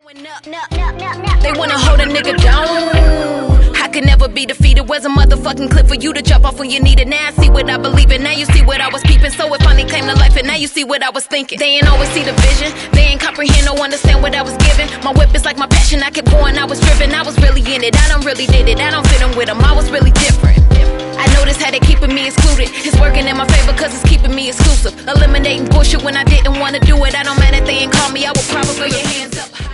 They wanna hold a nigga down. I could never be defeated. Where's a motherfucking clip for you to jump off when you need it? Now I see what I believe in. Now you see what I was peeping. So it finally came to life, and now you see what I was thinking. They ain't always see the vision. They ain't comprehend or understand what I was given. My whip is like my passion. I kept going. I was driven. I was really in it. I don't really did it. I don't fit in with them. I was really different. I noticed how they keeping me excluded. It's working in my favor cause it's keeping me exclusive. Eliminating bullshit when I didn't wanna do it. I don't mind if they ain't call me. I would probably throw your hands up.